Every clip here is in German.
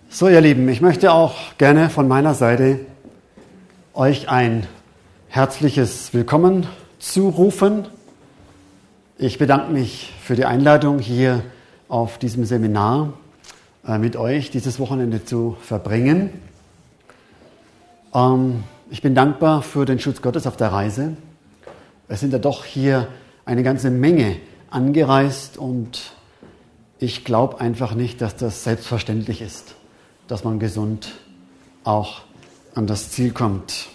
So, ihr Lieben, ich möchte auch gerne von meiner Seite euch ein herzliches Willkommen zurufen. Ich bedanke mich für die Einladung, hier auf diesem Seminar mit euch dieses Wochenende zu verbringen. Ich bin dankbar für den Schutz Gottes auf der Reise. Es sind ja doch hier eine ganze Menge angereist und ich glaube einfach nicht, dass das selbstverständlich ist, dass man gesund auch an das Ziel kommt.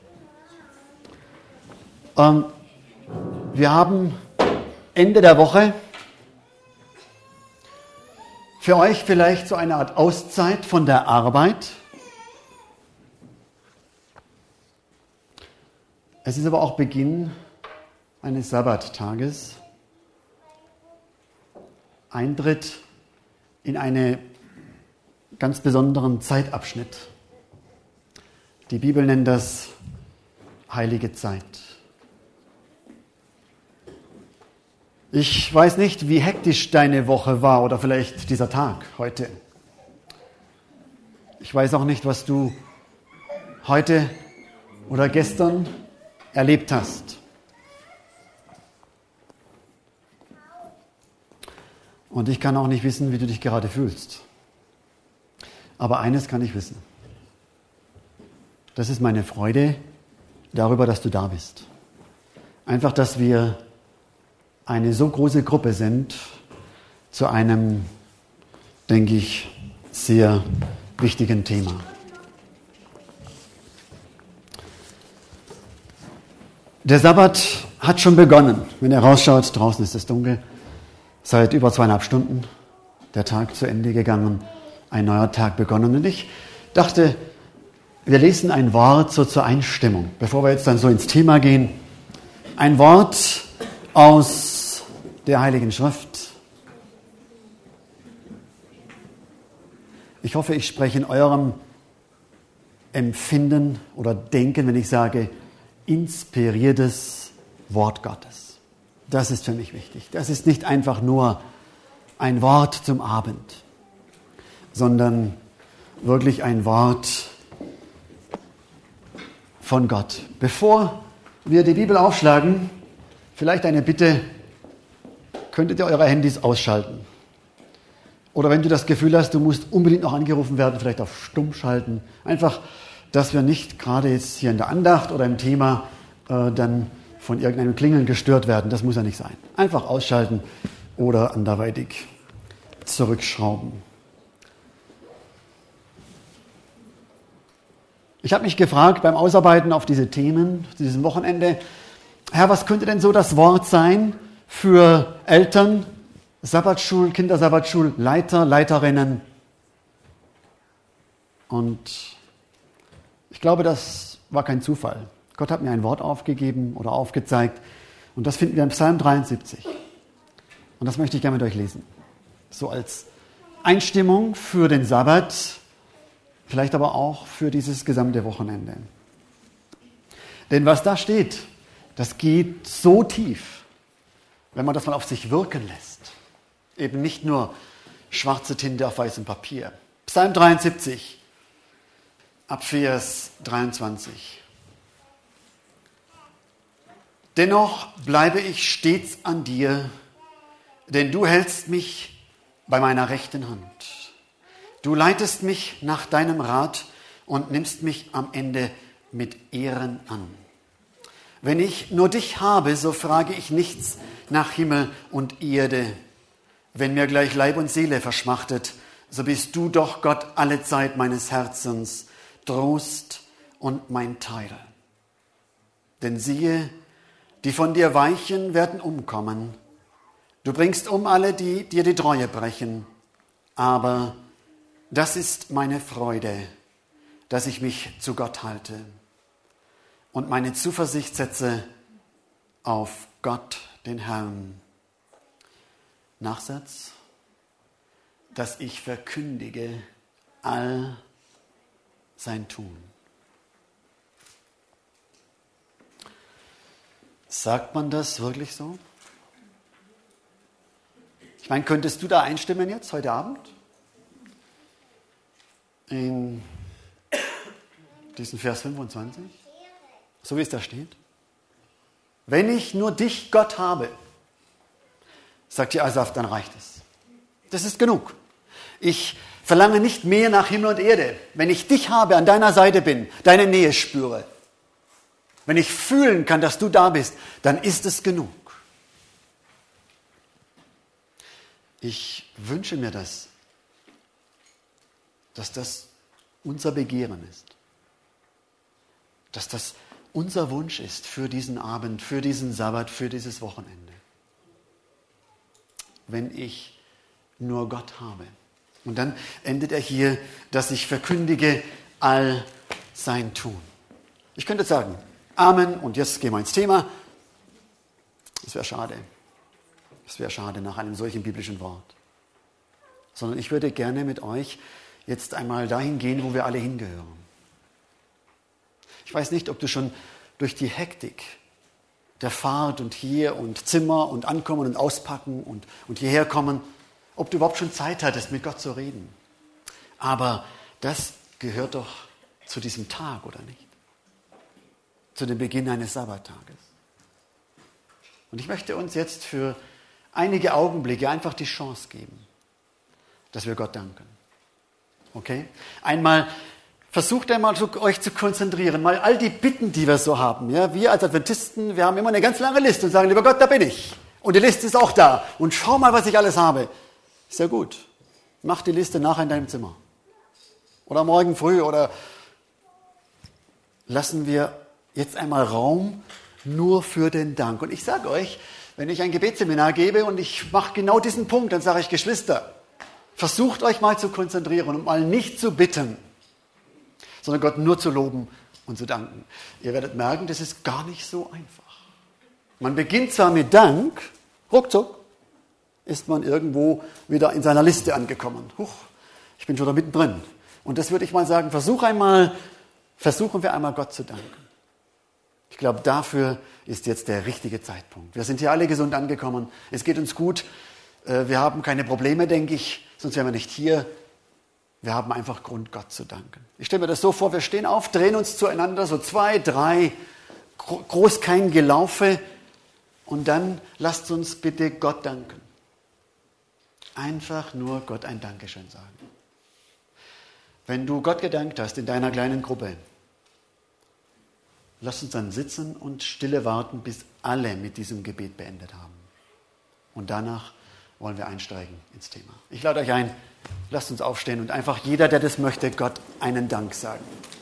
Wir haben Ende der Woche für euch vielleicht so eine Art Auszeit von der Arbeit. Es ist aber auch Beginn eines Sabbattages, Eintritt in einen ganz besonderen Zeitabschnitt. Die Bibel nennt das heilige Zeit. Ich weiß nicht, wie hektisch deine Woche war oder vielleicht dieser Tag heute. Ich weiß auch nicht, was du heute oder gestern erlebt hast. Und ich kann auch nicht wissen, wie du dich gerade fühlst. Aber eines kann ich wissen. Das ist meine Freude darüber, dass du da bist. Einfach, dass wir eine so große Gruppe sind zu einem, denke ich, sehr wichtigen Thema. Der Sabbat hat schon begonnen. Wenn ihr rausschaut, draußen ist es dunkel. Seit über 2,5 Stunden der Tag zu Ende gegangen, ein neuer Tag begonnen. Und ich dachte, wir lesen ein Wort so zur Einstimmung, bevor wir jetzt dann so ins Thema gehen. Ein Wort aus der Heiligen Schrift. Ich hoffe, ich spreche in eurem Empfinden oder Denken, wenn ich sage, inspiriertes Wort Gottes. Das ist für mich wichtig. Das ist nicht einfach nur ein Wort zum Abend, sondern wirklich ein Wort von Gott. Bevor wir die Bibel aufschlagen, vielleicht eine Bitte, könntet ihr eure Handys ausschalten? Oder wenn du das Gefühl hast, du musst unbedingt noch angerufen werden, vielleicht auf Stumm schalten. Einfach, dass wir nicht gerade jetzt hier in der Andacht oder im Thema dann von irgendeinem Klingeln gestört werden. Das muss ja nicht sein. Einfach ausschalten oder anderweitig zurückschrauben. Ich habe mich gefragt beim Ausarbeiten auf diese Themen, diesem Wochenende, Herr, was könnte denn so das Wort sein für Eltern, Kindersabbatschulleiter, Leiterinnen? Und ich glaube, das war kein Zufall. Gott hat mir ein Wort aufgegeben oder aufgezeigt. Und das finden wir im Psalm 73. Und das möchte ich gerne mit euch lesen. So als Einstimmung für den Sabbat, vielleicht aber auch für dieses gesamte Wochenende. Denn was da steht, das geht so tief, wenn man das mal auf sich wirken lässt. Eben nicht nur schwarze Tinte auf weißem Papier. Psalm 73, ab Vers 23. Dennoch bleibe ich stets an dir, denn du hältst mich bei meiner rechten Hand. Du leitest mich nach deinem Rat und nimmst mich am Ende mit Ehren an. Wenn ich nur dich habe, so frage ich nichts nach Himmel und Erde. Wenn mir gleich Leib und Seele verschmachtet, so bist du doch Gott alle Zeit meines Herzens, Trost und mein Teil. Denn siehe, die von dir weichen, werden umkommen. Du bringst um alle, die dir die Treue brechen. Aber das ist meine Freude, dass ich mich zu Gott halte und meine Zuversicht setze auf Gott, den Herrn. Nachsatz, dass ich verkündige all sein Tun. Sagt man das wirklich so? Ich meine, könntest du da einstimmen jetzt, heute Abend? in diesen Vers 25, so wie es da steht. Wenn ich nur dich, Gott, habe, sagt die Asaf, dann reicht es. Das ist genug. Ich verlange nicht mehr nach Himmel und Erde. Wenn ich dich habe, an deiner Seite bin, deine Nähe spüre, wenn ich fühlen kann, dass du da bist, dann ist es genug. Ich wünsche mir das, dass das unser Begehren ist. Dass das unser Wunsch ist für diesen Abend, für diesen Sabbat, für dieses Wochenende. Wenn ich nur Gott habe. Und dann endet er hier, dass ich verkündige all sein Tun. Ich könnte sagen, Amen, und jetzt gehen wir ins Thema. Das wäre schade. Das wäre schade nach einem solchen biblischen Wort. Sondern ich würde gerne mit euch jetzt einmal dahin gehen, wo wir alle hingehören. Ich weiß nicht, ob du schon durch die Hektik der Fahrt und hier und Zimmer und Ankommen und Auspacken und hierher kommen, ob du überhaupt schon Zeit hattest, mit Gott zu reden. Aber das gehört doch zu diesem Tag, oder nicht? Zu dem Beginn eines Sabbattages. Und ich möchte uns jetzt für einige Augenblicke einfach die Chance geben, dass wir Gott danken. Okay? Versucht einmal euch zu konzentrieren, mal all die Bitten, die wir so haben. Ja? Wir als Adventisten, wir haben immer eine ganz lange Liste und sagen, lieber Gott, da bin ich. Und die Liste ist auch da. Und schau mal, was ich alles habe. Ist ja gut. Mach die Liste nachher in deinem Zimmer. Oder morgen früh. Oder lassen wir jetzt einmal Raum nur für den Dank. Und ich sage euch, wenn ich ein Gebetsseminar gebe und ich mache genau diesen Punkt, dann sage ich, Geschwister, versucht euch mal zu konzentrieren und mal nicht zu bitten, sondern Gott nur zu loben und zu danken. Ihr werdet merken, das ist gar nicht so einfach. Man beginnt zwar mit Dank, ruckzuck ist man irgendwo wieder in seiner Liste angekommen. Huch, ich bin schon da mittendrin. Und das würde ich mal sagen, versuchen wir einmal Gott zu danken. Ich glaube, dafür ist jetzt der richtige Zeitpunkt. Wir sind hier alle gesund angekommen. Es geht uns gut. Wir haben keine Probleme, denke ich, sonst wären wir nicht hier. Wir haben einfach Grund, Gott zu danken. Ich stelle mir das so vor, wir stehen auf, drehen uns zueinander, so 2, 3, groß kein Gelaufe. Und dann lasst uns bitte Gott danken. Einfach nur Gott ein Dankeschön sagen. Wenn du Gott gedankt hast in deiner kleinen Gruppe, lass uns dann sitzen und stille warten, bis alle mit diesem Gebet beendet haben. Und danach wollen wir einsteigen ins Thema. Ich lade euch ein, lasst uns aufstehen und einfach jeder, der das möchte, Gott einen Dank sagen.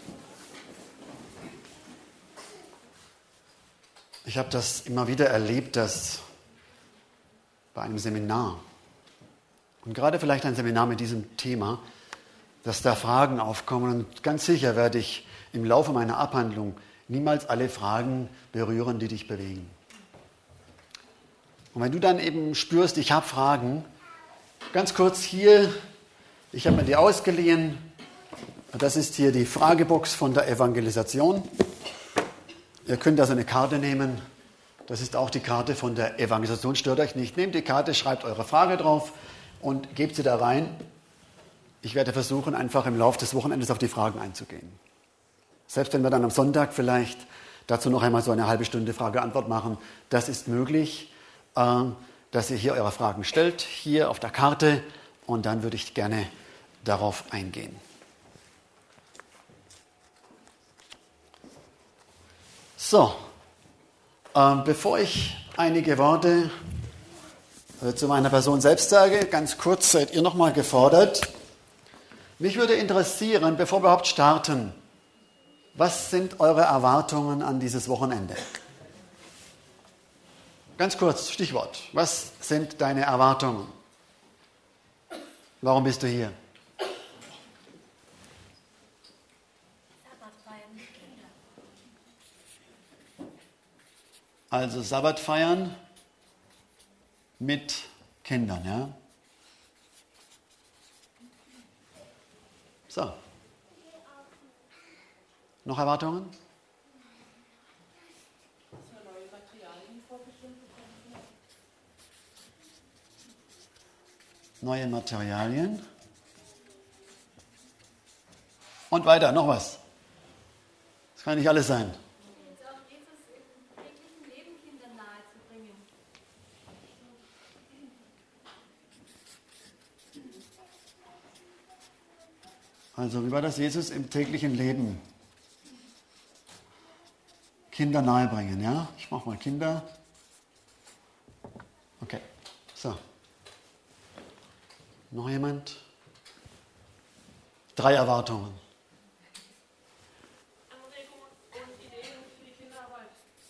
Ich habe das immer wieder erlebt, dass bei einem Seminar, und gerade vielleicht ein Seminar mit diesem Thema, dass da Fragen aufkommen. Und ganz sicher werde ich im Laufe meiner Abhandlung niemals alle Fragen berühren, die dich bewegen. Und wenn du dann eben spürst, ich habe Fragen, ganz kurz hier, ich habe mir die ausgeliehen. Das ist hier die Fragebox von der Evangelisation. Ihr könnt also eine Karte nehmen. Das ist auch die Karte von der Evangelisation. Stört euch nicht. Nehmt die Karte, schreibt eure Frage drauf und gebt sie da rein. Ich werde versuchen, einfach im Laufe des Wochenendes auf die Fragen einzugehen. Selbst wenn wir dann am Sonntag vielleicht dazu noch einmal so eine halbe Stunde Frage-Antwort machen, das ist möglich, dass ihr hier eure Fragen stellt, hier auf der Karte, und dann würde ich gerne darauf eingehen. So, bevor ich einige Worte zu meiner Person selbst sage, ganz kurz seid ihr nochmal gefordert. Mich würde interessieren, bevor wir überhaupt starten, was sind eure Erwartungen an dieses Wochenende? Ganz kurz, Stichwort. Was sind deine Erwartungen? Warum bist du hier? Also Sabbat feiern mit Kindern, ja? So. Noch Erwartungen? Neue Materialien. Und weiter, noch was. Das kann nicht alles sein. Jetzt auch Jesus im täglichen Leben Kindern nahe zu bringen. Also, wie war das? Jesus im täglichen Leben Kinder nahebringen, ja? Ich mache mal Kinder. Okay, so. Noch jemand? 3 Erwartungen. Anregungen und Ideen für die Kinderarbeit.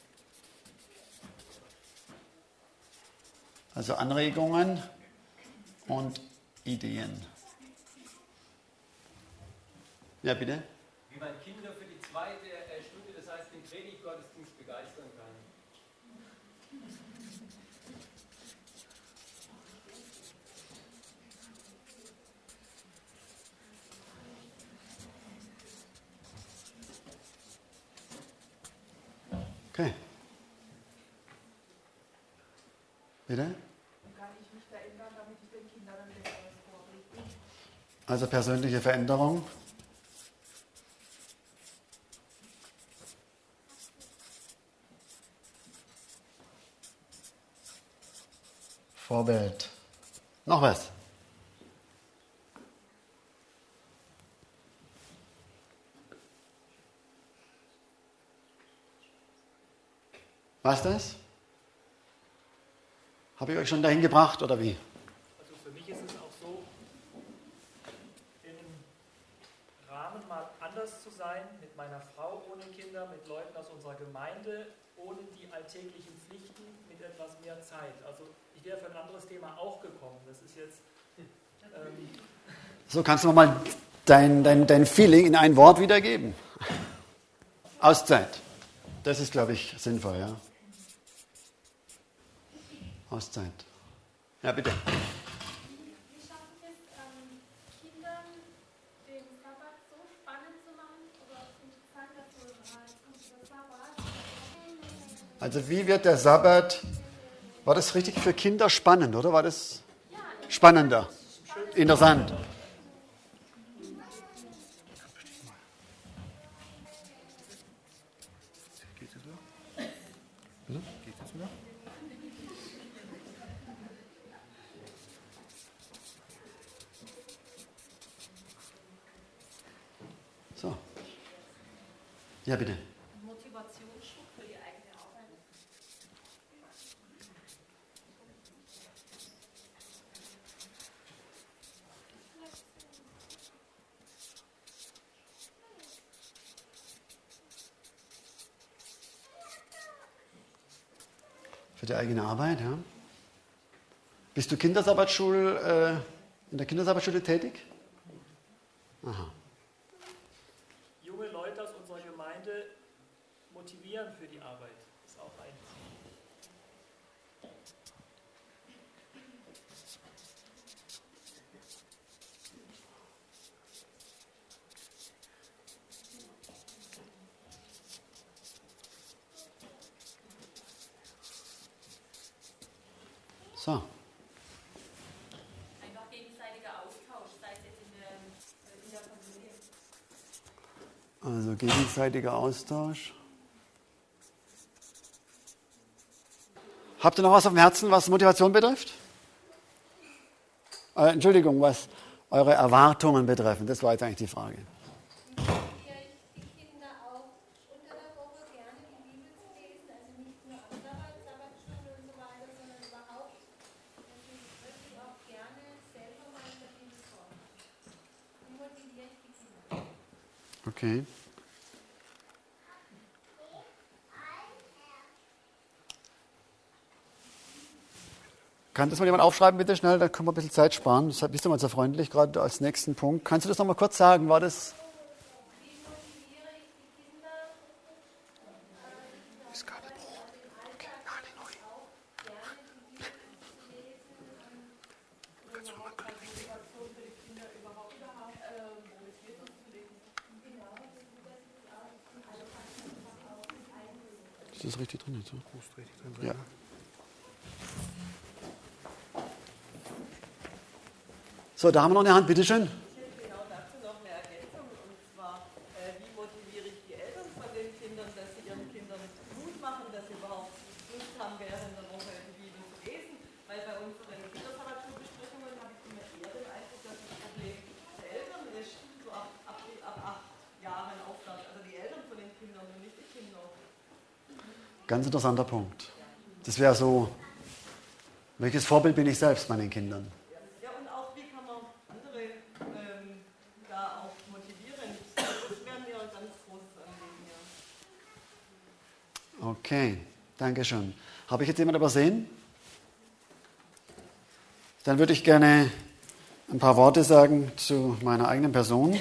Also Anregungen und Ideen. Ja, bitte? Wie man Kinder für die zweite Stunde, das heißt den Predigtgottesdienst, begeistern kann. Okay. Bitte? Kann ich mich verändern, damit ich den Kindern ein besseres Vorbild bin? Also persönliche Veränderung. Vorbild. Noch was? Was das? Habe ich euch schon dahin gebracht oder wie? Also für mich ist es auch so, im Rahmen mal anders zu sein, mit meiner Frau ohne Kinder, mit Leuten aus unserer Gemeinde, ohne die alltäglichen Pflichten, mit etwas mehr Zeit. Also ich wäre für ein anderes Thema auch gekommen. Das ist jetzt... So, kannst du nochmal dein Feeling in ein Wort wiedergeben? Auszeit. Das ist, glaube ich, sinnvoll, ja. Auszeit. Ja, bitte. Wie schafft es, Kindern den Sabbat so spannend zu machen oder interessanter zu machen als der Sabbat? Also wie wird der Sabbat, war das richtig für Kinder spannend, oder war das spannender, interessant? So. Ja, bitte. Motivationsschub für die eigene Arbeit. Für die eigene Arbeit, ja. Bist du in der Kindersabbatschule tätig? Aha. Junge Leute aus unserer Gemeinde motivieren für die Arbeit. Das ist auch ein Ziel. So. Einfach gegenseitiger Austausch, sei es jetzt in der Familie. Also gegenseitiger Austausch. Habt ihr noch was auf dem Herzen, was Motivation betrifft? Entschuldigung, was eure Erwartungen betreffen. Das war jetzt eigentlich die Frage. Die Kinder auch unter der Woche gerne die Bibel zu lesen, also nicht nur am Sabbatschule und so weiter, sondern überhaupt, dass sie wirklich auch gerne selber mal in der Bibel kommen. Wie motiviere ich die Kinder? Okay. Kann das mal jemand aufschreiben, bitte schnell? Da können wir ein bisschen Zeit sparen. Deshalb bist du mal so freundlich, gerade als nächsten Punkt. Kannst du das noch mal kurz sagen? War das? Wie motiviere ich die Kinder, Ist gerade okay. auch gerne die Bibel zu lesen? Kannst du nochmal Motivation für die Kinder überhaupt mit Jesus zu leben. Ist das richtig drin jetzt? So? Muss richtig drin sein. Ja. So, da haben wir noch eine Hand, bitteschön. Ich hätte genau dazu noch eine Ergänzung. Und zwar Ganz interessanter Punkt. Das wäre so, welches Vorbild bin ich selbst meinen Kindern? Ja, und auch, wie kann man andere da auch motivieren? Das wäre mir ein ganz großes Anliegen, ja. Okay, danke schön. Habe ich jetzt jemand übersehen? Dann würde ich gerne ein paar Worte sagen zu meiner eigenen Person.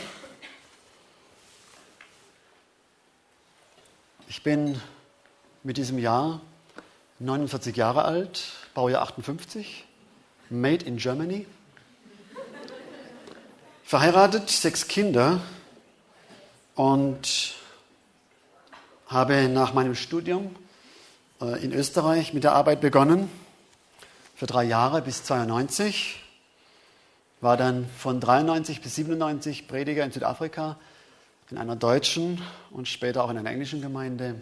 Ich bin mit diesem Jahr 49 Jahre alt, Baujahr 58, made in Germany, verheiratet, 6 Kinder und habe nach meinem Studium in Österreich mit der Arbeit begonnen, für 3 Jahre bis 92, war dann von 93 bis 97 Prediger in Südafrika, in einer deutschen und später auch in einer englischen Gemeinde.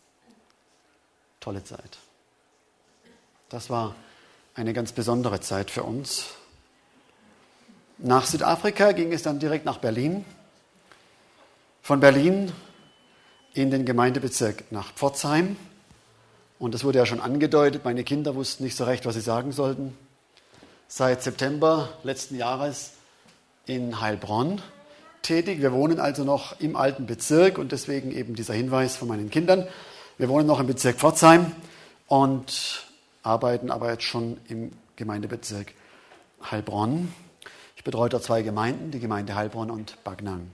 Tolle Zeit. Das war eine ganz besondere Zeit für uns. Nach Südafrika ging es dann direkt nach Berlin. Von Berlin in den Gemeindebezirk nach Pforzheim. Und es wurde ja schon angedeutet, meine Kinder wussten nicht so recht, was sie sagen sollten. Seit September letzten Jahres in Heilbronn tätig. Wir wohnen also noch im alten Bezirk und deswegen eben dieser Hinweis von meinen Kindern. Wir wohnen noch im Bezirk Pforzheim und arbeiten aber jetzt schon im Gemeindebezirk Heilbronn. Ich betreue dort 2 Gemeinden, die Gemeinde Heilbronn und Backnang.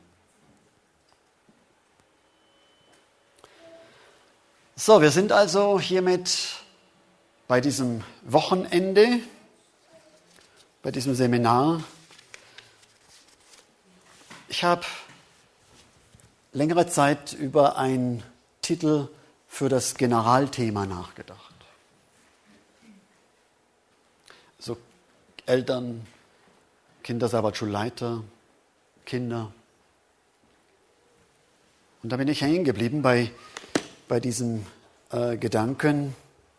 So, wir sind also hiermit bei diesem Wochenende, bei diesem Seminar. Ich habe längere Zeit über einen Titel für das Generalthema nachgedacht. So Eltern, Kindersabbatschulleiter, Kinder. Und da bin ich hängen geblieben bei diesem Gedanken,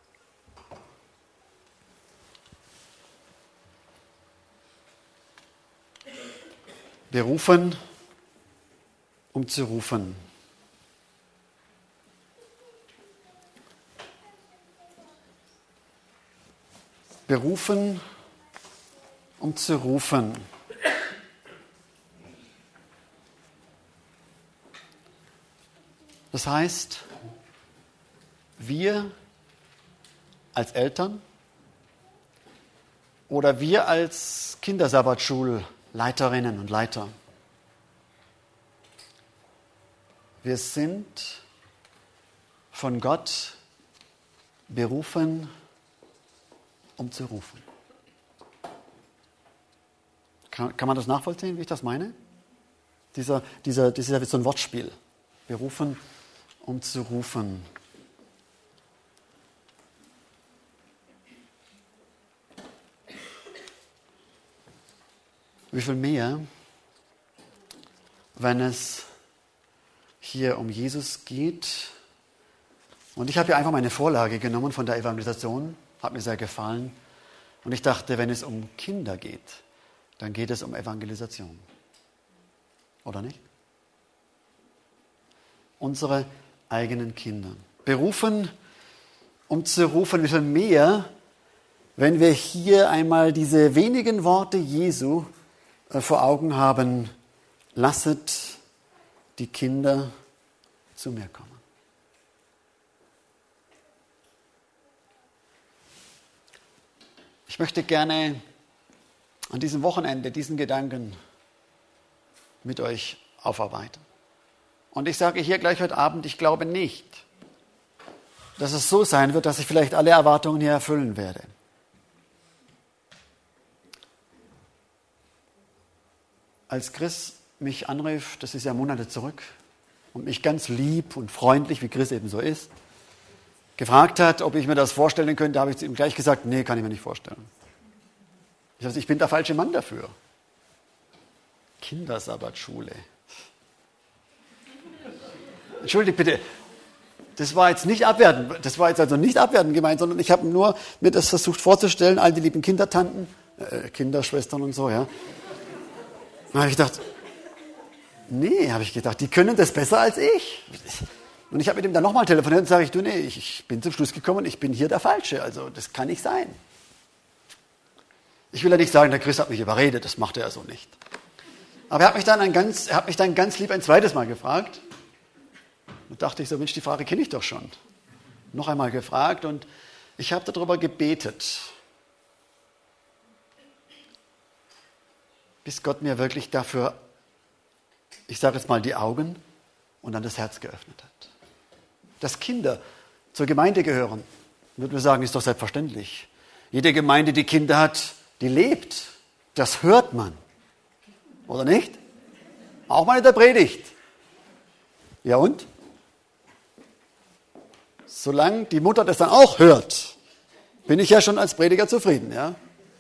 berufen, um zu rufen. Berufen, um zu rufen. Das heißt, wir als Eltern oder wir als Kindersabbatschulleiterinnen und Leiter, wir sind von Gott berufen, um zu rufen. Kann man das nachvollziehen, wie ich das meine? Das ist ja so ein Wortspiel. Berufen, um zu rufen. Wie viel mehr, wenn es hier um Jesus geht. Und ich habe hier einfach meine Vorlage genommen von der Evangelisation, hat mir sehr gefallen. Und ich dachte, wenn es um Kinder geht, dann geht es um Evangelisation. Oder nicht? Unsere eigenen Kinder. Berufen, um zu rufen, wie viel mehr, wenn wir hier einmal diese wenigen Worte Jesu vor Augen haben, lasset die Kinder zu mir kommen. Ich möchte gerne an diesem Wochenende diesen Gedanken mit euch aufarbeiten. Und ich sage hier gleich heute Abend, ich glaube nicht, dass es so sein wird, dass ich vielleicht alle Erwartungen hier erfüllen werde. Als Chris mich anrief, das ist ja Monate zurück, und mich ganz lieb und freundlich, wie Chris eben so ist, gefragt hat, ob ich mir das vorstellen könnte, habe ich zu ihm gleich gesagt, nee, kann ich mir nicht vorstellen. Ich bin der falsche Mann dafür. Kindersabbatschule. Entschuldigt bitte, das war jetzt nicht abwertend, das war jetzt also nicht abwertend gemeint, sondern ich habe nur mir das versucht vorzustellen, all die lieben Kindertanten, Kinderschwestern und so, ja. Dann habe ich gedacht, die können das besser als ich. Und ich habe mit ihm dann nochmal telefoniert und sage ich, du, nee, ich bin zum Schluss gekommen, ich bin hier der Falsche, also das kann nicht sein. Ich will ja nicht sagen, der Chris hat mich überredet, das macht er ja so nicht. Aber er hat mich dann ganz lieb ein zweites Mal gefragt. Und dachte ich so, Mensch, die Frage kenne ich doch schon. Noch einmal gefragt und ich habe darüber gebetet, bis Gott mir wirklich dafür, ich sage jetzt mal, die Augen und dann das Herz geöffnet hat. Dass Kinder zur Gemeinde gehören, würden wir sagen, ist doch selbstverständlich. Jede Gemeinde, die Kinder hat, die lebt. Das hört man. Oder nicht? Auch mal in der Predigt. Ja und? Solange die Mutter das dann auch hört, bin ich ja schon als Prediger zufrieden. Ja?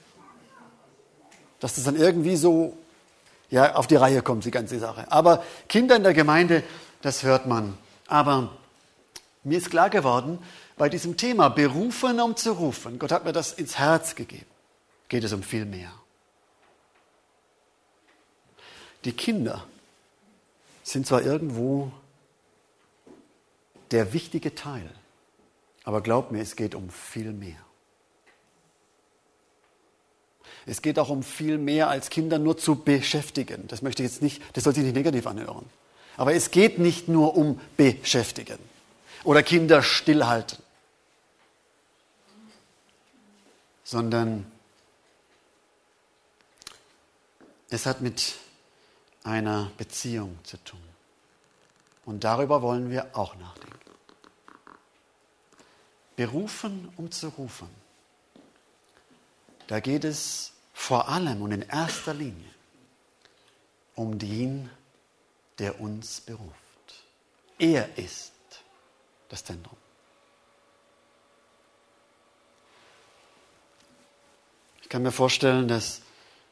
Dass das dann irgendwie so auf die Reihe kommt, die ganze Sache. Aber Kinder in der Gemeinde, das hört man. Aber mir ist klar geworden, bei diesem Thema berufen, um zu rufen, Gott hat mir das ins Herz gegeben, geht es um viel mehr. Die Kinder sind zwar irgendwo der wichtige Teil, aber glaubt mir, es geht um viel mehr. Es geht auch um viel mehr, als Kinder nur zu beschäftigen. Das möchte ich jetzt nicht, das soll sich nicht negativ anhören. Aber es geht nicht nur um beschäftigen oder Kinder stillhalten, sondern es hat mit einer Beziehung zu tun. Und darüber wollen wir auch nachdenken. Berufen, um zu rufen. Da geht es vor allem und in erster Linie um den, der uns beruft. Er ist das Zentrum. Ich kann mir vorstellen, dass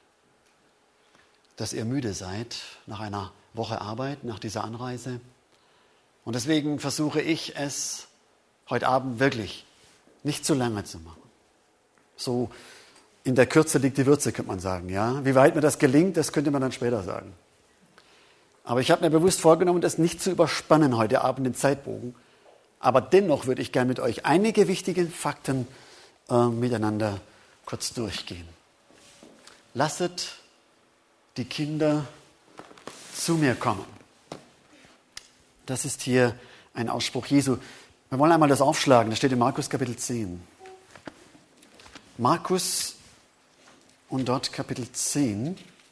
ihr müde seid nach einer Woche Arbeit, nach dieser Anreise. Und deswegen versuche ich es heute Abend wirklich nicht zu lange zu machen. So in der Kürze liegt die Würze, könnte man sagen. Ja? Wie weit mir das gelingt, das könnte man dann später sagen. Aber ich habe mir bewusst vorgenommen, das nicht zu überspannen heute Abend den Zeitbogen. Aber dennoch würde ich gerne mit euch einige wichtige Fakten miteinander kurz durchgehen. Lasset die Kinder zu mir kommen. Das ist hier ein Ausspruch Jesu. Wir wollen einmal das aufschlagen. Das steht in Markus Kapitel 10. Markus und dort Kapitel 10.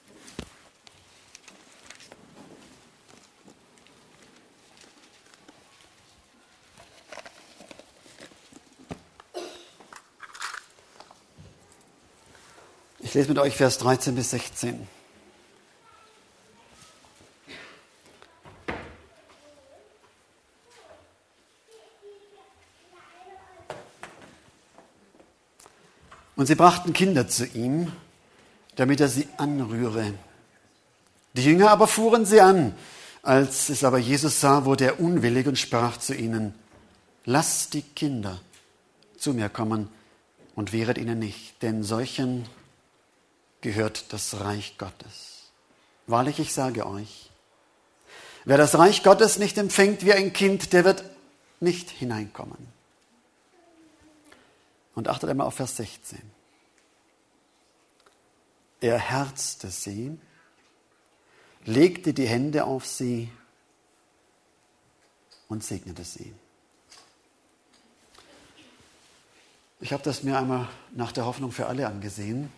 Ich lese mit euch Vers 13 bis 16. Und sie brachten Kinder zu ihm, damit er sie anrühre. Die Jünger aber fuhren sie an. Als es aber Jesus sah, wurde er unwillig und sprach zu ihnen: Lasst die Kinder zu mir kommen und wehret ihnen nicht, denn solchen gehört das Reich Gottes. Wahrlich, ich sage euch, wer das Reich Gottes nicht empfängt wie ein Kind, der wird nicht hineinkommen. Und achtet einmal auf Vers 16. Er herzte sie, legte die Hände auf sie und segnete sie. Ich habe das mir einmal nach der Hoffnung für alle angesehen.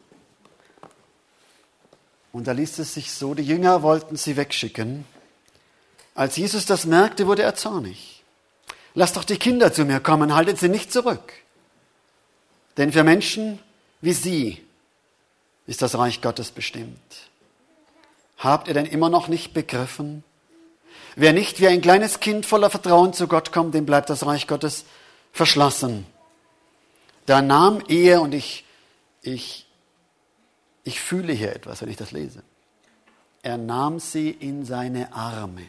Und da liest es sich so, die Jünger wollten sie wegschicken. Als Jesus das merkte, wurde er zornig. Lasst doch die Kinder zu mir kommen, haltet sie nicht zurück. Denn für Menschen wie sie ist das Reich Gottes bestimmt. Habt ihr denn immer noch nicht begriffen? Wer nicht wie ein kleines Kind voller Vertrauen zu Gott kommt, dem bleibt das Reich Gottes verschlossen. Da nahm er, und ich fühle hier etwas, wenn ich das lese. Er nahm sie in seine Arme.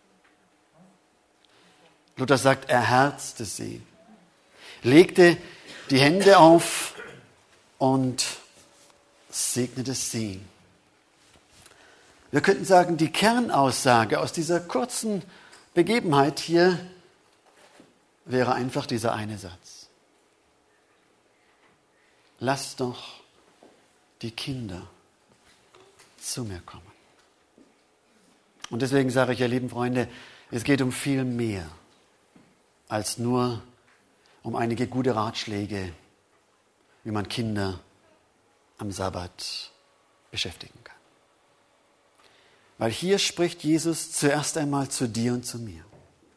Luther sagt, er herzte sie, legte die Hände auf und segnete sie. Wir könnten sagen, die Kernaussage aus dieser kurzen Begebenheit hier wäre einfach dieser eine Satz. Lasst doch die Kinder zu mir kommen. Und deswegen sage ich, ihr lieben Freunde, es geht um viel mehr als nur um einige gute Ratschläge, wie man Kinder am Sabbat beschäftigen kann. Weil hier spricht Jesus zuerst einmal zu dir und zu mir.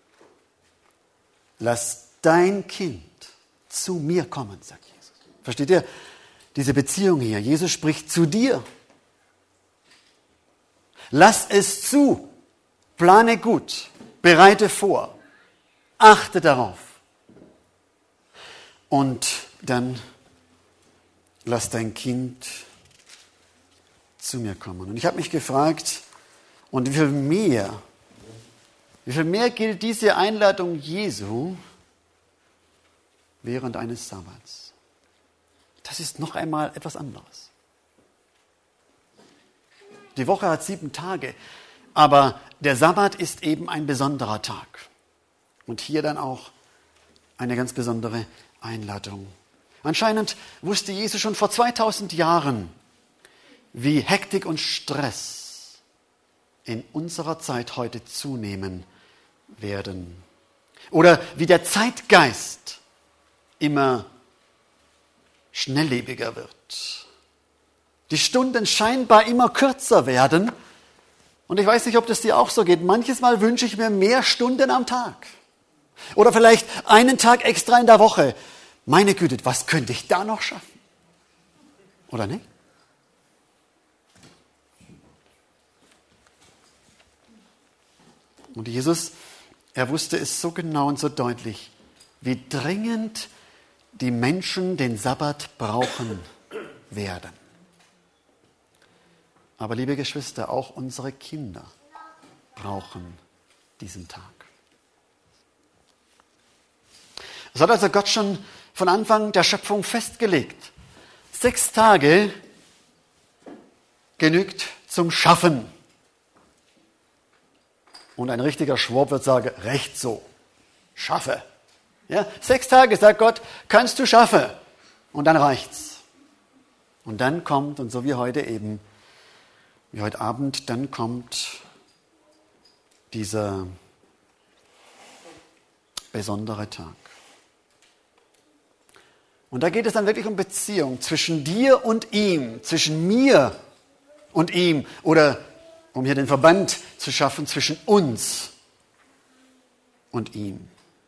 Lass dein Kind zu mir kommen, sagt Jesus. Versteht ihr diese Beziehung hier? Jesus spricht zu dir. Lass es zu, plane gut, bereite vor, achte darauf. Und dann lass dein Kind zu mir kommen. Und ich habe mich gefragt, und wie viel mehr gilt diese Einladung Jesu während eines Sabbats? Das ist noch einmal etwas anderes. Die Woche hat 7 Tage, aber der Sabbat ist eben ein besonderer Tag. Und hier dann auch eine ganz besondere Einladung. Anscheinend wusste Jesus schon vor 2000 Jahren, wie Hektik und Stress in unserer Zeit heute zunehmen werden. Oder wie der Zeitgeist immer schnelllebiger wird. Die Stunden scheinbar immer kürzer werden. Und ich weiß nicht, ob das dir auch so geht. Manches Mal wünsche ich mir mehr Stunden am Tag. Oder vielleicht einen Tag extra in der Woche. Meine Güte, was könnte ich da noch schaffen? Oder nicht? Und Jesus, er wusste es so genau und so deutlich, wie dringend die Menschen den Sabbat brauchen werden. Aber liebe Geschwister, auch unsere Kinder brauchen diesen Tag. Das hat also Gott schon von Anfang der Schöpfung festgelegt. 6 Tage genügt zum Schaffen. Und ein richtiger Schwab wird sagen, recht so, schaffe. Ja, 6 Tage, sagt Gott, kannst du schaffen. Und dann reicht's. Und dann kommt, und so wie heute eben, wie heute Abend, dann kommt dieser besondere Tag. Und da geht es dann wirklich um Beziehung zwischen dir und ihm, zwischen mir und ihm, oder um hier den Verband zu schaffen zwischen uns und ihm.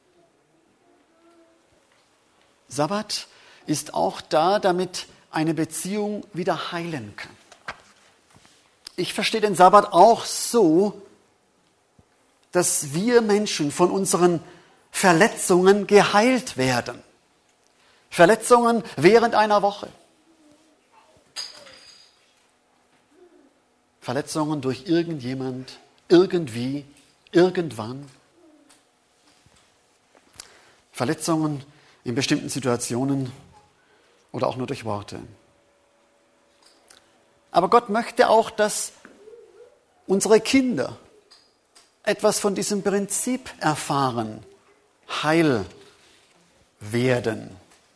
Sabbat ist auch da, damit eine Beziehung wieder heilen kann. Ich verstehe den Sabbat auch so, dass wir Menschen von unseren Verletzungen geheilt werden. Verletzungen während einer Woche. Verletzungen durch irgendjemand, irgendwie, irgendwann. Verletzungen in bestimmten Situationen oder auch nur durch Worte. Aber Gott möchte auch, dass unsere Kinder etwas von diesem Prinzip erfahren, heil werden.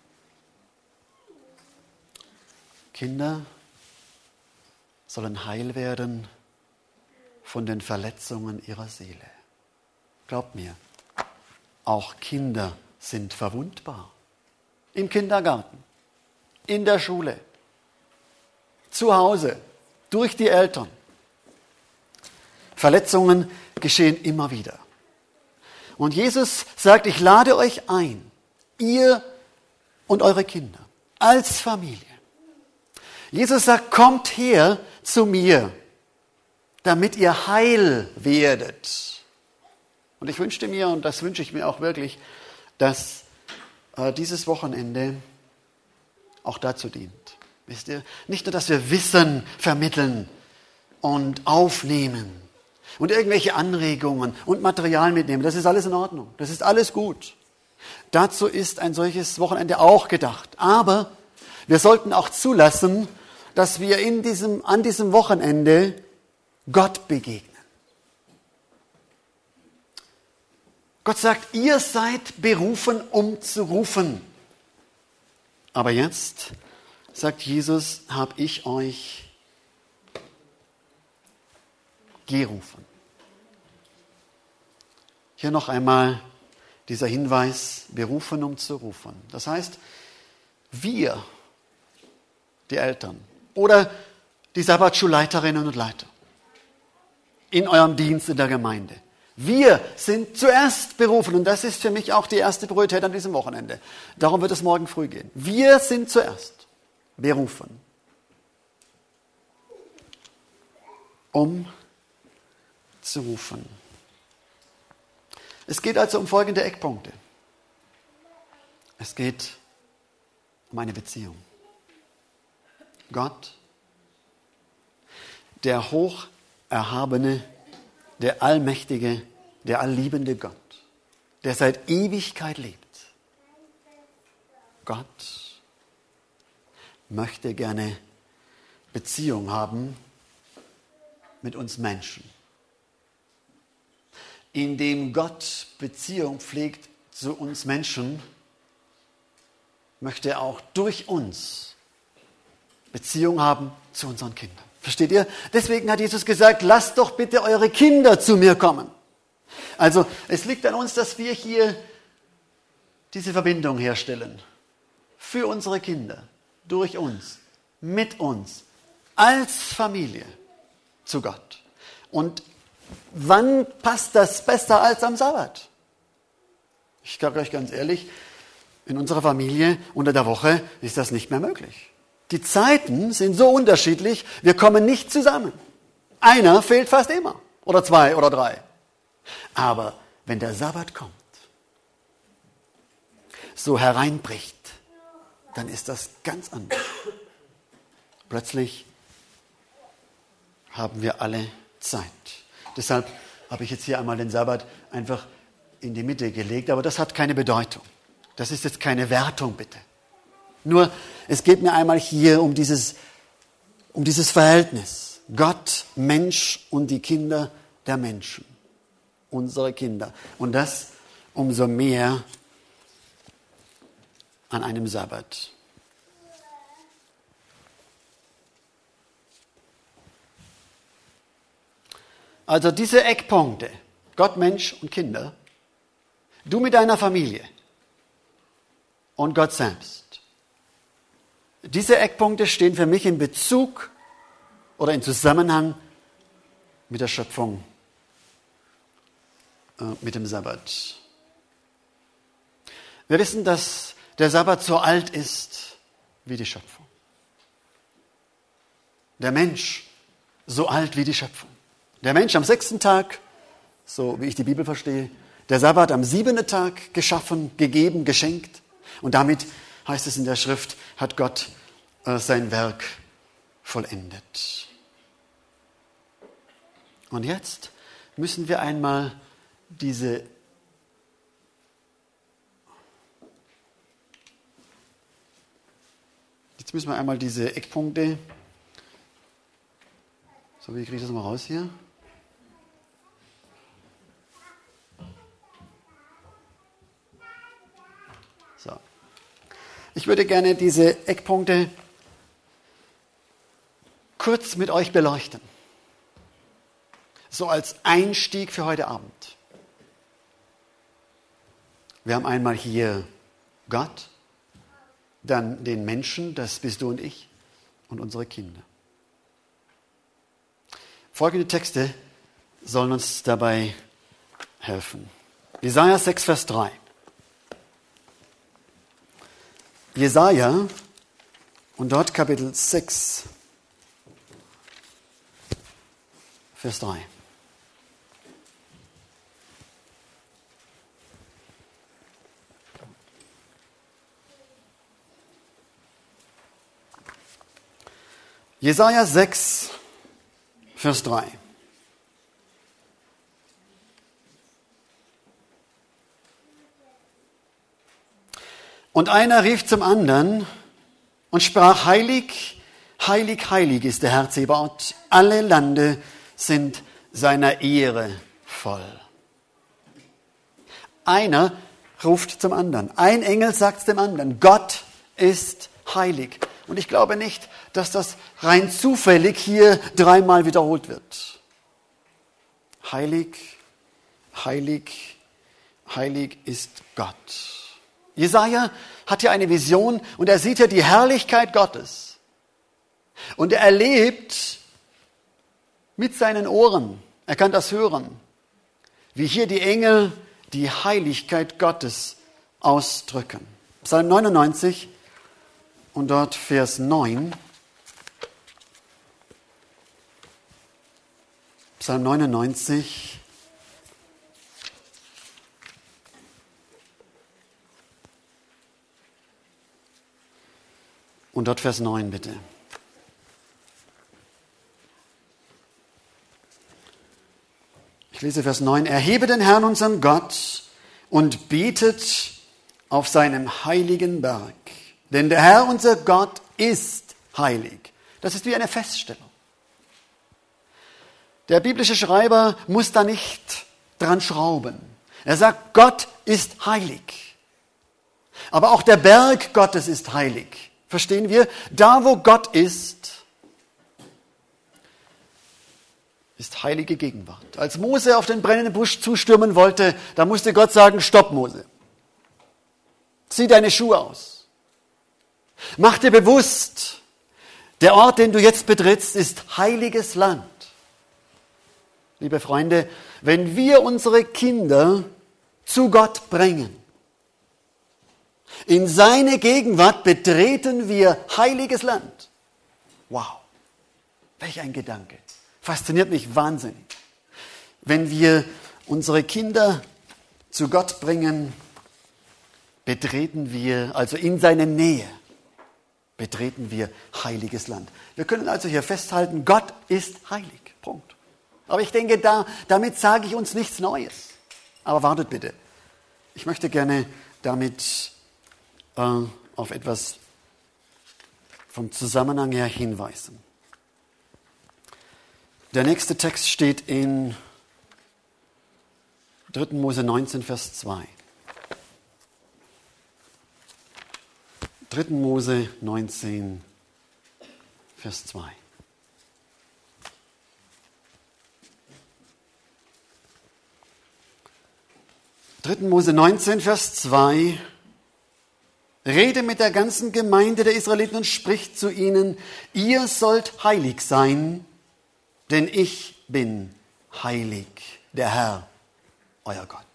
Kinder sollen heil werden von den Verletzungen ihrer Seele. Glaubt mir, auch Kinder sind verwundbar. Im Kindergarten, in der Schule, zu Hause, durch die Eltern. Verletzungen geschehen immer wieder. Und Jesus sagt, ich lade euch ein, ihr und eure Kinder, als Familie. Jesus sagt, kommt her zu mir, damit ihr heil werdet. Und ich wünschte mir, und das wünsche ich mir auch wirklich, dass dieses Wochenende auch dazu dient. Wisst ihr? Nicht nur, dass wir Wissen vermitteln und aufnehmen und irgendwelche Anregungen und Material mitnehmen. Das ist alles in Ordnung. Das ist alles gut. Dazu ist ein solches Wochenende auch gedacht. Aber wir sollten auch zulassen, dass wir an diesem Wochenende Gott begegnen. Gott sagt, ihr seid berufen, um zu rufen. Aber jetzt, sagt Jesus, habe ich euch gerufen. Hier noch einmal dieser Hinweis, berufen, um zu rufen. Das heißt, wir, die Eltern oder die Sabbatschulleiterinnen und Leiter in eurem Dienst in der Gemeinde, wir sind zuerst berufen, und das ist für mich auch die erste Priorität an diesem Wochenende. Darum wird es morgen früh gehen. Wir sind zuerst berufen, um zu rufen. Es geht also um folgende Eckpunkte. Es geht um eine Beziehung. Gott, der hocherhabene, der allmächtige, der allliebende Gott, der seit Ewigkeit lebt. Gott möchte gerne Beziehung haben mit uns Menschen. Indem Gott Beziehung pflegt zu uns Menschen, möchte er auch durch uns Beziehung haben zu unseren Kindern. Versteht ihr? Deswegen hat Jesus gesagt, lasst doch bitte eure Kinder zu mir kommen. Also es liegt an uns, dass wir hier diese Verbindung herstellen. Für unsere Kinder, durch uns, mit uns, als Familie zu Gott. Und wann passt das besser als am Sabbat? Ich sage euch ganz ehrlich, in unserer Familie unter der Woche ist das nicht mehr möglich. Die Zeiten sind so unterschiedlich, wir kommen nicht zusammen. Einer fehlt fast immer. Oder 2 oder 3. Aber wenn der Sabbat kommt, so hereinbricht, dann ist das ganz anders. Plötzlich haben wir alle Zeit. Deshalb habe ich jetzt hier einmal den Sabbat einfach in die Mitte gelegt, aber das hat keine Bedeutung. Das ist jetzt keine Wertung, bitte. Nur, es geht mir einmal hier um dieses Verhältnis. Gott, Mensch und die Kinder der Menschen. Unsere Kinder. Und das umso mehr an einem Sabbat. Also diese Eckpunkte, Gott, Mensch und Kinder, du mit deiner Familie und Gott selbst. Diese Eckpunkte stehen für mich in Bezug oder in Zusammenhang mit der Schöpfung, mit dem Sabbat. Wir wissen, dass der Sabbat so alt ist wie die Schöpfung. Der Mensch so alt wie die Schöpfung. Der Mensch am 6. Tag, so wie ich die Bibel verstehe, der Sabbat am 7. Tag geschaffen, gegeben, geschenkt. Und damit, heißt es in der Schrift, hat Gott sein Werk vollendet. Und jetzt müssen wir einmal diese Eckpunkte, so, wie kriege ich das mal raus hier? So. Ich würde gerne diese Eckpunkte kurz mit euch beleuchten. So als Einstieg für heute Abend. Wir haben einmal hier Gott, dann den Menschen, das bist du und ich, und unsere Kinder. Folgende Texte sollen uns dabei helfen. Jesaja 6, Vers 3. Jesaja und dort Kapitel 6, Vers 3. Jesaja 6, Vers 3. Und einer rief zum anderen und sprach, heilig, heilig, heilig ist der Herr Zebaoth. Alle Lande sind seiner Ehre voll. Einer ruft zum anderen. Ein Engel sagt dem anderen, Gott ist heilig. Und ich glaube nicht, dass das rein zufällig hier 3-mal wiederholt wird. Heilig, heilig, heilig ist Gott. Jesaja hat hier eine Vision und er sieht hier die Herrlichkeit Gottes. Und er erlebt mit seinen Ohren, er kann das hören, wie hier die Engel die Heiligkeit Gottes ausdrücken. Psalm 99 und dort Vers 9. Psalm 99. Und dort Vers 9 bitte. Ich lese Vers 9. Erhebe den Herrn, unseren Gott, und betet auf seinem heiligen Berg. Denn der Herr, unser Gott, ist heilig. Das ist wie eine Feststellung. Der biblische Schreiber muss da nicht dran schrauben. Er sagt, Gott ist heilig. Aber auch der Berg Gottes ist heilig. Verstehen wir? Da, wo Gott ist heilige Gegenwart. Als Mose auf den brennenden Busch zustürmen wollte, da musste Gott sagen, stopp Mose. Zieh deine Schuhe aus. Mach dir bewusst, der Ort, den du jetzt betrittst, ist heiliges Land. Liebe Freunde, wenn wir unsere Kinder zu Gott bringen, in seine Gegenwart betreten wir heiliges Land. Wow, welch ein Gedanke. Fasziniert mich wahnsinnig. Wenn wir unsere Kinder zu Gott bringen, betreten wir, also in seine Nähe, betreten wir heiliges Land. Wir können also hier festhalten, Gott ist heilig. Punkt. Aber ich denke, damit sage ich uns nichts Neues. Aber wartet bitte. Ich möchte gerne damit auf etwas vom Zusammenhang her hinweisen. Der nächste Text steht in 3. Mose 19, Vers 2. 3. Mose 19, Vers 2. Mose 19, Vers 2. Rede mit der ganzen Gemeinde der Israeliten und spricht zu ihnen, ihr sollt heilig sein, denn ich bin heilig, der Herr, euer Gott.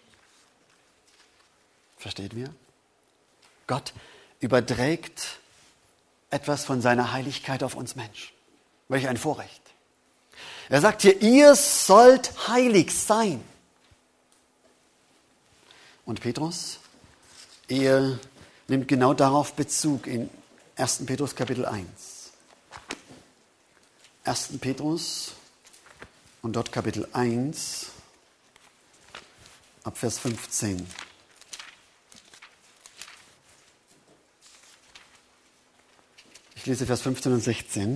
Versteht ihr? Gott überträgt etwas von seiner Heiligkeit auf uns Menschen. Welch ein Vorrecht. Er sagt hier, ihr sollt heilig sein. Und Petrus, er nimmt genau darauf Bezug in 1. Petrus Kapitel 1. 1. Petrus und dort Kapitel 1 ab Vers 15. Ich lese Vers 15 und 16.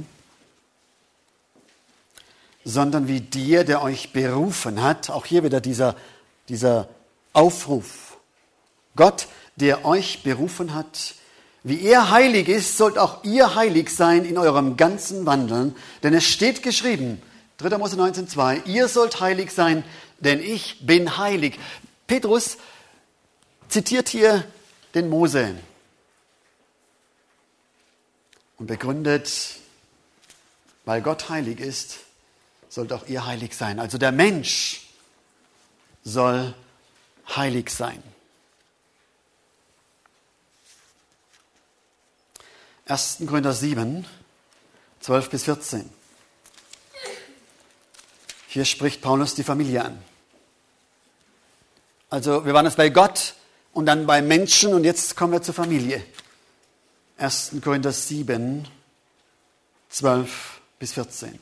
Sondern wie der euch berufen hat, auch hier wieder dieser Aufruf. Gott, der euch berufen hat, wie er heilig ist, sollt auch ihr heilig sein in eurem ganzen Wandeln. Denn es steht geschrieben, 3. Mose 19, 2, ihr sollt heilig sein, denn ich bin heilig. Petrus zitiert hier den Mose und begründet, weil Gott heilig ist, sollt auch ihr heilig sein. Also der Mensch soll heilig sein. 1. Korinther 7, 12 bis 14. Hier spricht Paulus die Familie an. Also wir waren jetzt bei Gott und dann bei Menschen und jetzt kommen wir zur Familie. 1. Korinther 7, 12 bis 14.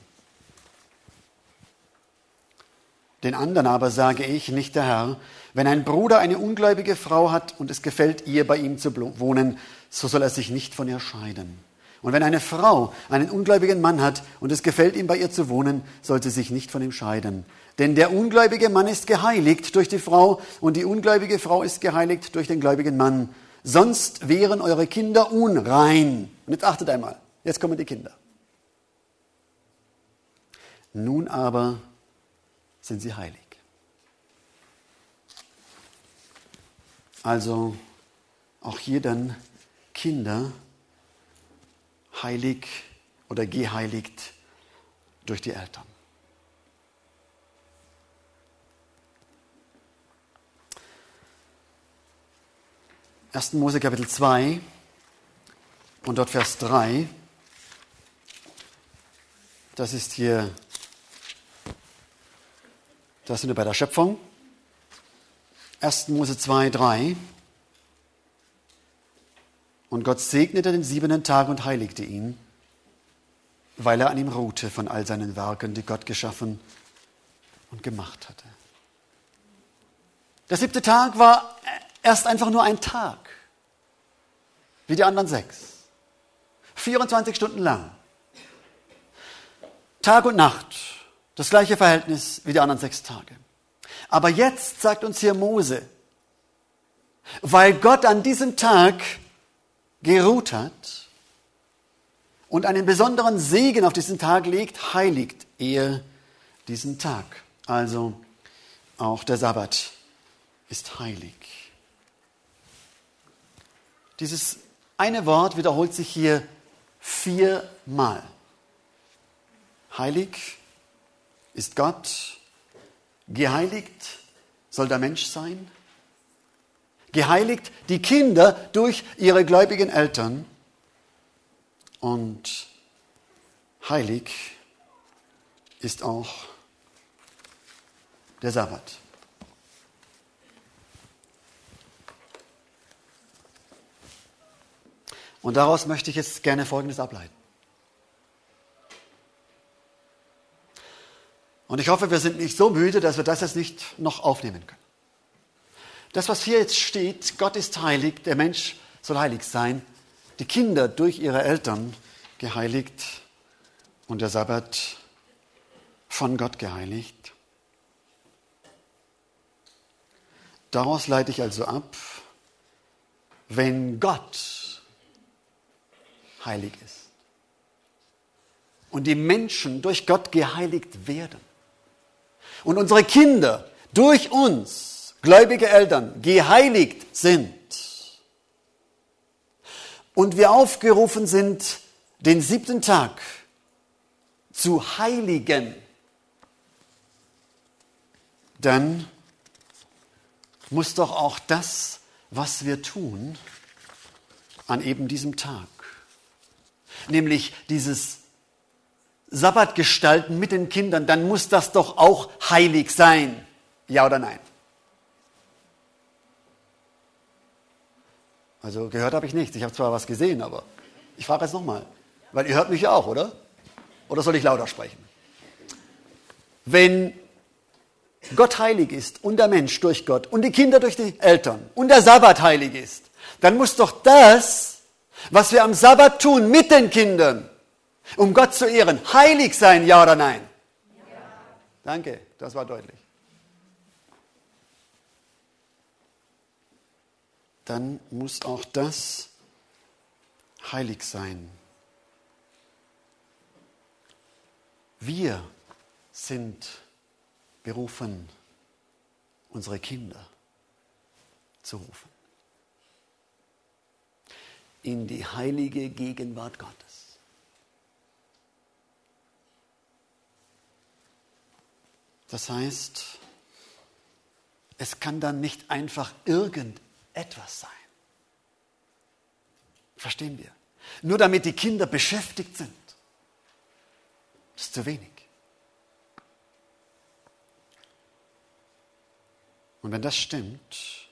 Den anderen aber sage ich, nicht der Herr, wenn ein Bruder eine ungläubige Frau hat und es gefällt ihr, bei ihm zu wohnen, so soll er sich nicht von ihr scheiden. Und wenn eine Frau einen ungläubigen Mann hat und es gefällt ihm, bei ihr zu wohnen, soll sie sich nicht von ihm scheiden. Denn der ungläubige Mann ist geheiligt durch die Frau und die ungläubige Frau ist geheiligt durch den gläubigen Mann. Sonst wären eure Kinder unrein. Und jetzt achtet einmal, jetzt kommen die Kinder. Nun aber sind sie heilig. Also auch hier dann Kinder heilig oder geheiligt durch die Eltern. 1. Mose Kapitel 2 und dort Vers 3. Das sind wir bei der Schöpfung. 1. Mose 2, 3. Und Gott segnete den 7. Tag und heiligte ihn, weil er an ihm ruhte von all seinen Werken, die Gott geschaffen und gemacht hatte. Der 7. Tag war erst einfach nur ein Tag, wie die anderen 6. 24 Stunden lang. Tag und Nacht, das gleiche Verhältnis wie die anderen 6 Tage. Aber jetzt sagt uns hier Mose, weil Gott an diesem Tag geruht hat und einen besonderen Segen auf diesen Tag legt, heiligt er diesen Tag. Also auch der Sabbat ist heilig. Dieses eine Wort wiederholt sich hier 4-mal. Heilig ist Gott, geheiligt soll der Mensch sein, geheiligt die Kinder durch ihre gläubigen Eltern und heilig ist auch der Sabbat. Und daraus möchte ich jetzt gerne Folgendes ableiten. Und ich hoffe, wir sind nicht so müde, dass wir das jetzt nicht noch aufnehmen können. Das, was hier jetzt steht, Gott ist heilig, der Mensch soll heilig sein, die Kinder durch ihre Eltern geheiligt und der Sabbat von Gott geheiligt. Daraus leite ich also ab, wenn Gott heilig ist und die Menschen durch Gott geheiligt werden und unsere Kinder durch uns, gläubige Eltern, geheiligt sind und wir aufgerufen sind, den 7. Tag zu heiligen, dann muss doch auch das, was wir tun, an eben diesem Tag, nämlich dieses Sabbat gestalten mit den Kindern, dann muss das doch auch heilig sein. Ja oder nein? Also gehört habe ich nichts. Ich habe zwar was gesehen, aber ich frage jetzt nochmal. Weil ihr hört mich ja auch, oder? Oder soll ich lauter sprechen? Wenn Gott heilig ist und der Mensch durch Gott und die Kinder durch die Eltern und der Sabbat heilig ist, dann muss doch das, was wir am Sabbat tun mit den Kindern, um Gott zu ehren, heilig sein, ja oder nein? Ja. Danke, das war deutlich. Dann muss auch das heilig sein. Wir sind berufen, unsere Kinder zu rufen in die heilige Gegenwart Gottes. Das heißt, es kann dann nicht einfach irgendetwas sein. Verstehen wir? Nur damit die Kinder beschäftigt sind. Das ist zu wenig. Und wenn das stimmt,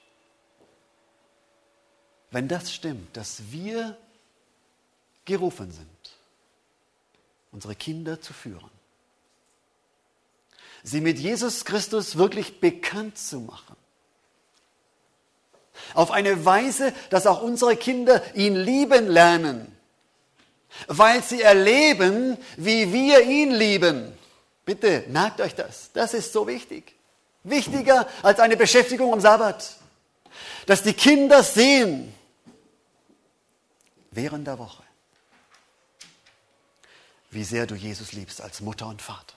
dass wir gerufen sind, unsere Kinder zu führen, sie mit Jesus Christus wirklich bekannt zu machen, auf eine Weise, dass auch unsere Kinder ihn lieben lernen, weil sie erleben, wie wir ihn lieben. Bitte, merkt euch das. Das ist so wichtig. Wichtiger als eine Beschäftigung am Sabbat. Dass die Kinder sehen, während der Woche, wie sehr du Jesus liebst als Mutter und Vater.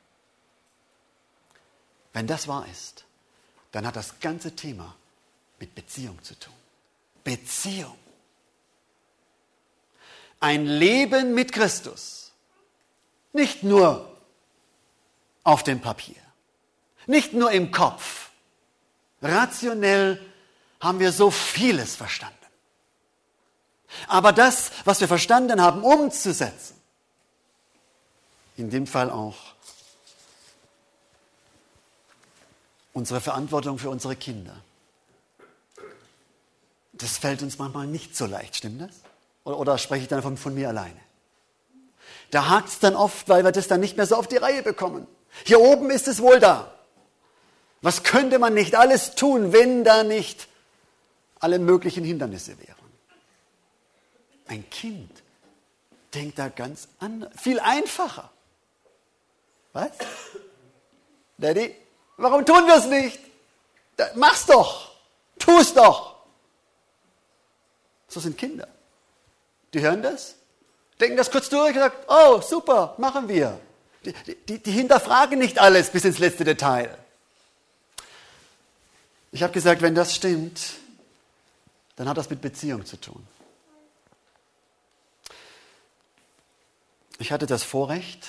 Wenn das wahr ist, dann hat das ganze Thema mit Beziehung zu tun. Beziehung. Ein Leben mit Christus. Nicht nur auf dem Papier. Nicht nur im Kopf. Rationell haben wir so vieles verstanden. Aber das, was wir verstanden haben, umzusetzen, in dem Fall auch unsere Verantwortung für unsere Kinder. Das fällt uns manchmal nicht so leicht, stimmt das? Oder spreche ich dann von mir alleine? Da hakt es dann oft, weil wir das dann nicht mehr so auf die Reihe bekommen. Hier oben ist es wohl da. Was könnte man nicht alles tun, wenn da nicht alle möglichen Hindernisse wären? Ein Kind denkt da ganz anders, viel einfacher. Was? Daddy, warum tun wir es nicht? Mach's doch. Tu's doch. So sind Kinder. Die hören das, denken das kurz durch und sagen, oh, super, machen wir. Die hinterfragen nicht alles bis ins letzte Detail. Ich habe gesagt, wenn das stimmt, dann hat das mit Beziehung zu tun. Ich hatte das Vorrecht,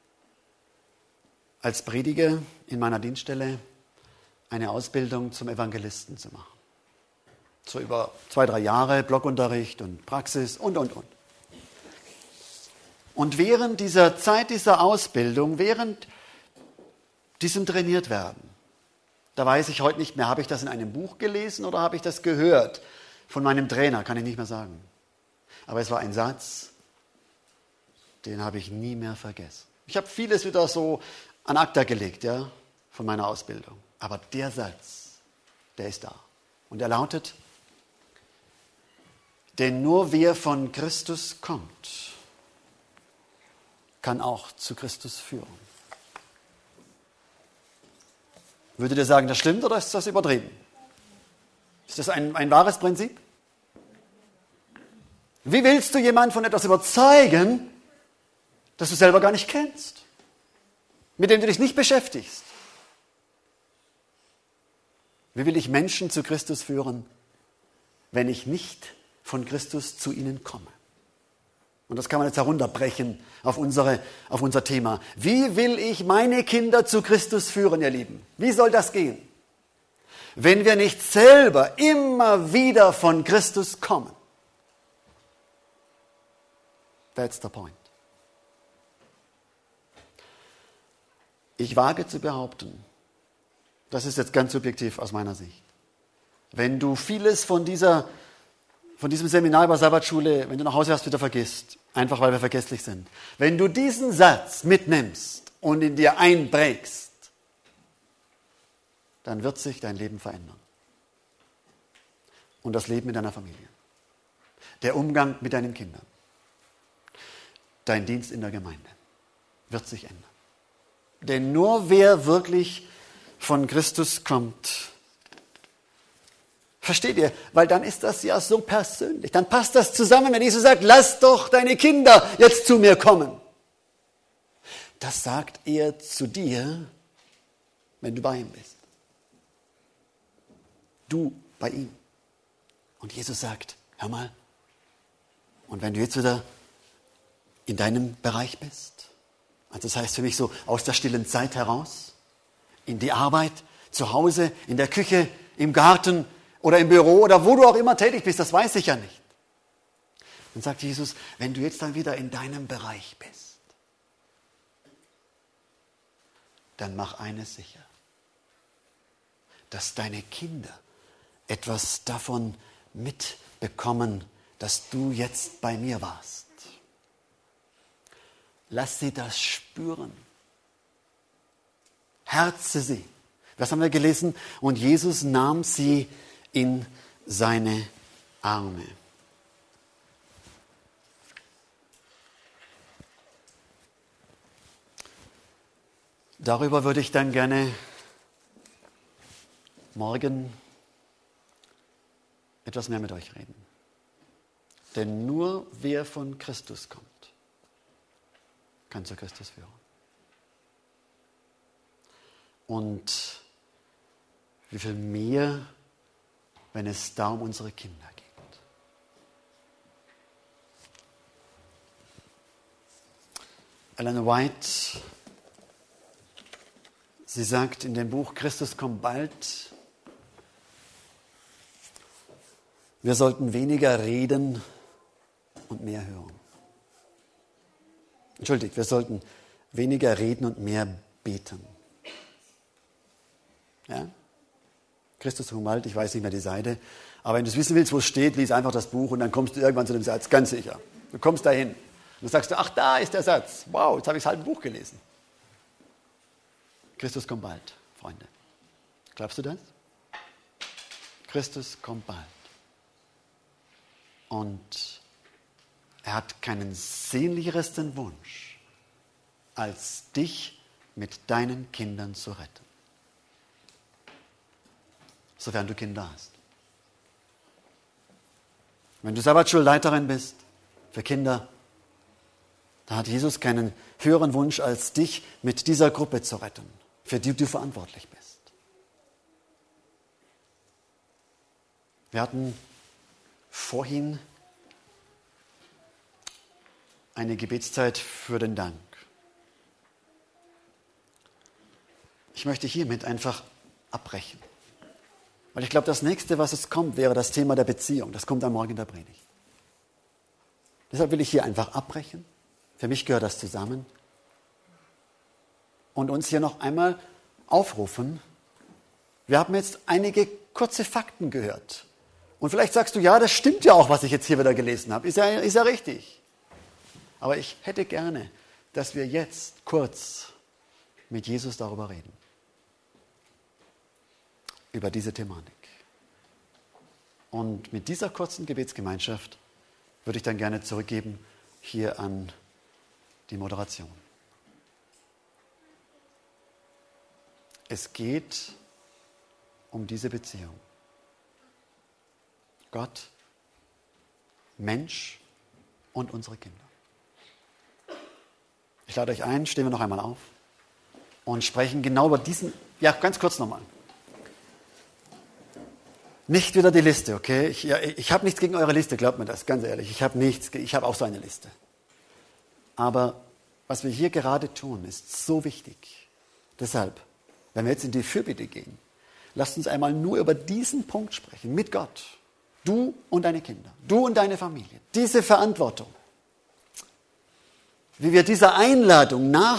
als Prediger in meiner Dienststelle eine Ausbildung zum Evangelisten zu machen. So über 2-3 Jahre Blockunterricht und Praxis und. Und während dieser Zeit dieser Ausbildung, während diesem trainiert werden, da weiß ich heute nicht mehr, habe ich das in einem Buch gelesen oder habe ich das gehört von meinem Trainer, kann ich nicht mehr sagen. Aber es war ein Satz, den habe ich nie mehr vergessen. Ich habe vieles wieder so an acta gelegt, ja, von meiner Ausbildung. Aber der Satz, der ist da. Und er lautet, denn nur wer von Christus kommt, kann auch zu Christus führen. Würdet ihr sagen, das stimmt oder ist das übertrieben? Ist das ein wahres Prinzip? Wie willst du jemanden von etwas überzeugen, das du selber gar nicht kennst? Mit dem du dich nicht beschäftigst? Wie will ich Menschen zu Christus führen, wenn ich nicht von Christus zu ihnen komme? Und das kann man jetzt herunterbrechen auf unser Thema. Wie will ich meine Kinder zu Christus führen, ihr Lieben? Wie soll das gehen? Wenn wir nicht selber immer wieder von Christus kommen. That's the point. Ich wage zu behaupten, das ist jetzt ganz subjektiv aus meiner Sicht, wenn du vieles von diesem Seminar über Sabbatschule, wenn du nach Hause hast, wieder vergisst, einfach weil wir vergesslich sind. Wenn du diesen Satz mitnimmst und in dir einprägst, dann wird sich dein Leben verändern. Und das Leben mit deiner Familie. Der Umgang mit deinen Kindern. Dein Dienst in der Gemeinde wird sich ändern. Denn nur wer wirklich von Christus kommt, versteht ihr? Weil dann ist das ja so persönlich. Dann passt das zusammen, wenn Jesus sagt, lass doch deine Kinder jetzt zu mir kommen. Das sagt er zu dir, wenn du bei ihm bist. Du bei ihm. Und Jesus sagt, hör mal, und wenn du jetzt wieder in deinem Bereich bist, also das heißt für mich so aus der stillen Zeit heraus, in die Arbeit, zu Hause, in der Küche, im Garten oder im Büro oder wo du auch immer tätig bist, das weiß ich ja nicht. Dann sagt Jesus, wenn du jetzt dann wieder in deinem Bereich bist, dann mach eines sicher, dass deine Kinder etwas davon mitbekommen, dass du jetzt bei mir warst. Lass sie das spüren. Herze sie. Was haben wir gelesen? Und Jesus nahm sie in seine Arme. Darüber würde ich dann gerne morgen etwas mehr mit euch reden. Denn nur wer von Christus kommt, kann zu Christus führen. Und wie viel mehr, wenn es da um unsere Kinder geht. Ellen White, sie sagt in dem Buch Christus kommt bald, wir sollten weniger reden und mehr hören. Entschuldigt, wir sollten weniger reden und mehr beten. Ja? Christus kommt bald, ich weiß nicht mehr die Seite, aber wenn du es wissen willst, wo es steht, lies einfach das Buch und dann kommst du irgendwann zu dem Satz, ganz sicher. Du kommst dahin. Und dann sagst du, ach, da ist der Satz. Wow, jetzt habe ich das halbe Buch gelesen. Christus kommt bald, Freunde. Glaubst du das? Christus kommt bald. Und er hat keinen sehnlichesten Wunsch, als dich mit deinen Kindern zu retten. Sofern du Kinder hast. Wenn du Sabbatschulleiterin bist für Kinder, da hat Jesus keinen höheren Wunsch, als dich mit dieser Gruppe zu retten, für die du verantwortlich bist. Wir hatten vorhin eine Gebetszeit für den Dank. Ich möchte hiermit einfach abbrechen. Weil ich glaube, das nächste, was es kommt, wäre das Thema der Beziehung. Das kommt am Morgen in der Predigt. Deshalb will ich hier einfach abbrechen. Für mich gehört das zusammen. Und uns hier noch einmal aufrufen. Wir haben jetzt einige kurze Fakten gehört. Und vielleicht sagst du, ja, das stimmt ja auch, was ich jetzt hier wieder gelesen habe. Ist ja richtig. Aber ich hätte gerne, dass wir jetzt kurz mit Jesus darüber reden. Über diese Thematik. Und mit dieser kurzen Gebetsgemeinschaft würde ich dann gerne zurückgeben hier an die Moderation. Es geht um diese Beziehung. Gott, Mensch und unsere Kinder. Ich lade euch ein, stehen wir noch einmal auf und sprechen genau über diesen, ja, ganz kurz nochmal. Nicht wieder die Liste, okay? Ich habe nichts gegen eure Liste, glaubt mir das, ganz ehrlich. Ich habe auch so eine Liste. Aber was wir hier gerade tun, ist so wichtig. Deshalb, wenn wir jetzt in die Fürbitte gehen, lasst uns einmal nur über diesen Punkt sprechen, mit Gott. Du und deine Kinder, du und deine Familie. Diese Verantwortung, wie wir dieser Einladung nach